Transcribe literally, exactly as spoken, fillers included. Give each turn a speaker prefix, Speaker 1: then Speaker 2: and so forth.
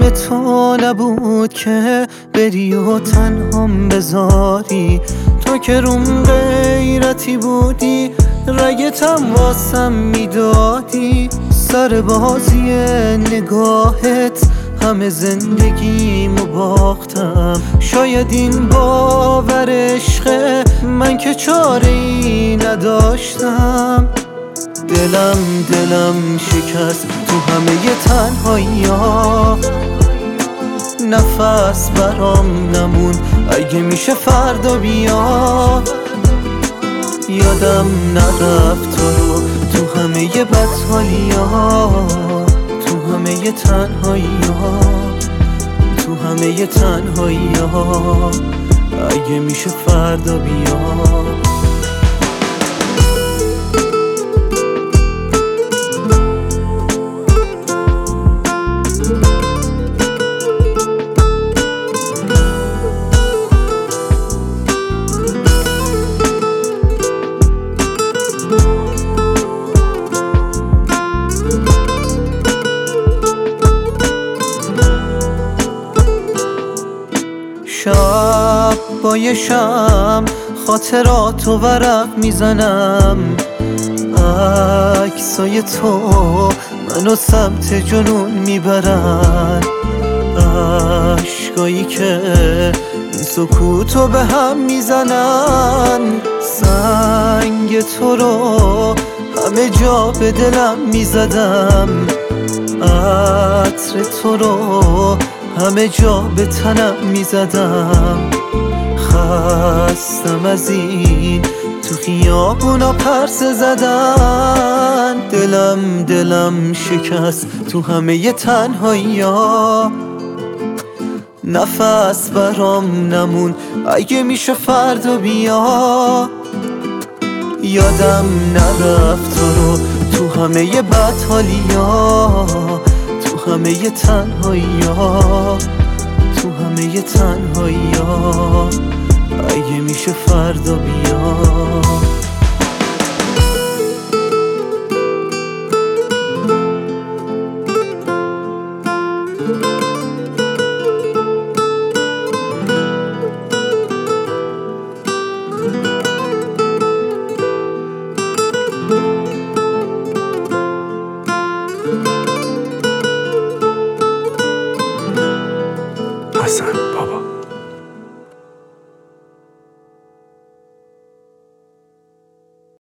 Speaker 1: حرم تو نبود که بری و تنهام بذاری. تو که روم غیرتی بودی، رگتم واسم میدادی. سر بازی نگاهت همه زندگیمو باختم. شاید این باور عشقه، من که چاره ای نداشتم. دلم دلم شکست تو همه تنهایی‌ها. نفس برام نمون، اگه میشه فردا بیا. یادم نرفت تو رو تو همه بدحالی‌ها، تو همه تنهایی‌ها، تو همه تنهایی‌ها. اگه میشه فردا بیا. شب با یه شم خاطراتو ورق میزنم. عکسای تو منو سمت جنون میبرن. عشقایی که این سکوتو به هم میزنن. سنگ تو رو همه جا به دلم میزدم. عطر تو رو همه جا به تنم میزدم. خستم از این تو خیابونا پرسه زدن. دلم دلم شکست تو همه تنهایی‌ها. نفس برام نمون، اگه میشه فردا بیا. یادم نرفت تو رو تو همه بدحالی‌ها، تو همه تنهایی‌ها، تو همه تنهایی‌ها. اگه میشه فردا بیا.